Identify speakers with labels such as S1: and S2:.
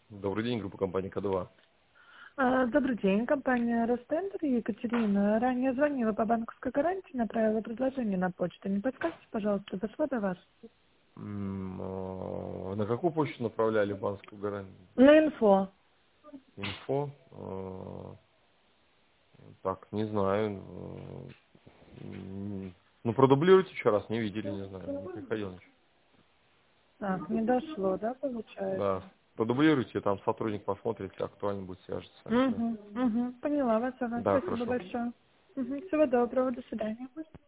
S1: Добрый день, группа компании К2.
S2: Добрый день, компания Ростендер, Екатерина. Ранее звонила по банковской гарантии, направила предложение на почту. Не подскажите, пожалуйста, дошло до вас?
S1: На какую почту направляли банковскую гарантию?
S2: На инфо.
S1: Инфо? Так, не знаю. Ну, продублируйте еще раз, не видели, не знаю, не приходил ничего.
S2: Так, не дошло, да, получается?
S1: Да, продублируйте, там сотрудник посмотрит, если актуально будет, свяжется с вами.
S2: Поняла вас, ага.
S1: Да,
S2: Спасибо
S1: хорошо.
S2: большое. Всего доброго, до свидания.